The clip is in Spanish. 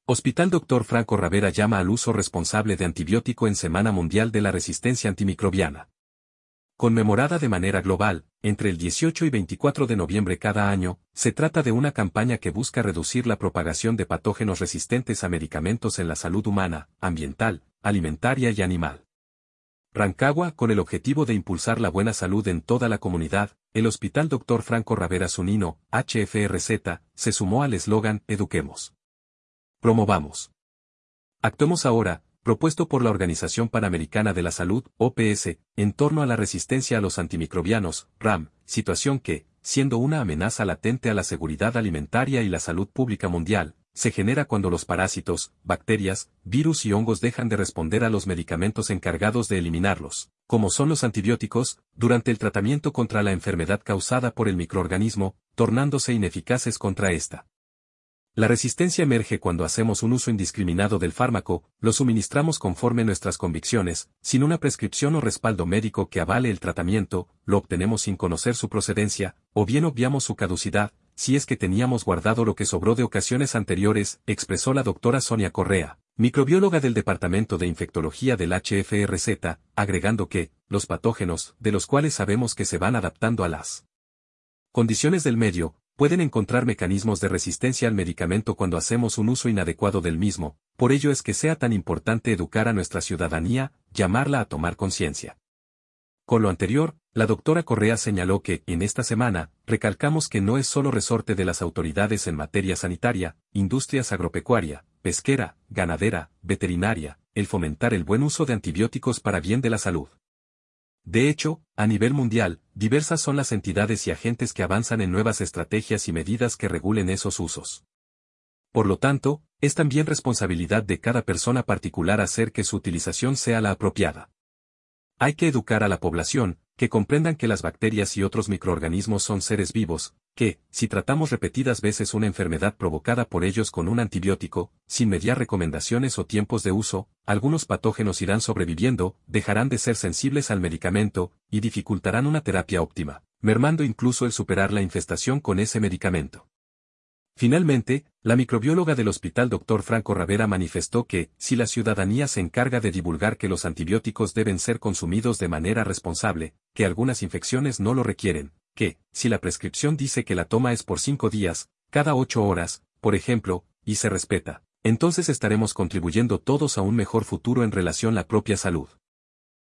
Hospital Dr. Franco Ravera llama al uso responsable de antibiótico en Semana Mundial de la Resistencia Antimicrobiana. Conmemorada de manera global, entre el 18 y 24 de noviembre cada año, se trata de una campaña que busca reducir la propagación de patógenos resistentes a medicamentos en la salud humana, ambiental, alimentaria y animal. Rancagua, con el objetivo de impulsar la buena salud en toda la comunidad, el Hospital Dr. Franco Ravera Zunino, HFRZ, se sumó al eslogan Eduquemos. Promovamos. Actuemos ahora, propuesto por la Organización Panamericana de la Salud, OPS, en torno a la resistencia a los antimicrobianos, RAM, situación que, siendo una amenaza latente a la seguridad alimentaria y la salud pública mundial, se genera cuando los parásitos, bacterias, virus y hongos dejan de responder a los medicamentos encargados de eliminarlos, como son los antibióticos, durante el tratamiento contra la enfermedad causada por el microorganismo, tornándose ineficaces contra esta. La resistencia emerge cuando hacemos un uso indiscriminado del fármaco, lo suministramos conforme nuestras convicciones, sin una prescripción o respaldo médico que avale el tratamiento, lo obtenemos sin conocer su procedencia, o bien obviamos su caducidad, si es que teníamos guardado lo que sobró de ocasiones anteriores, expresó la doctora Sonia Correa, microbióloga del Departamento de Infectología del HFRZ, agregando que, los patógenos, de los cuales sabemos que se van adaptando a las condiciones del medio, pueden encontrar mecanismos de resistencia al medicamento cuando hacemos un uso inadecuado del mismo, por ello es que sea tan importante educar a nuestra ciudadanía, llamarla a tomar conciencia. Con lo anterior, la doctora Correa señaló que, en esta semana, recalcamos que no es solo resorte de las autoridades en materia sanitaria, industrias agropecuaria, pesquera, ganadera, veterinaria, el fomentar el buen uso de antibióticos para bien de la salud. De hecho, a nivel mundial, diversas son las entidades y agentes que avanzan en nuevas estrategias y medidas que regulen esos usos. Por lo tanto, es también responsabilidad de cada persona particular hacer que su utilización sea la apropiada. Hay que educar a la población, que comprendan que las bacterias y otros microorganismos son seres vivos, que, si tratamos repetidas veces una enfermedad provocada por ellos con un antibiótico, sin mediar recomendaciones o tiempos de uso, algunos patógenos irán sobreviviendo, dejarán de ser sensibles al medicamento, y dificultarán una terapia óptima, mermando incluso el superar la infestación con ese medicamento. Finalmente, la microbióloga del Hospital Dr. Franco Ravera manifestó que, si la ciudadanía se encarga de divulgar que los antibióticos deben ser consumidos de manera responsable, que algunas infecciones no lo requieren, que, si la prescripción dice que la toma es por 5 días, cada 8 horas, por ejemplo, y se respeta, entonces estaremos contribuyendo todos a un mejor futuro en relación a la propia salud.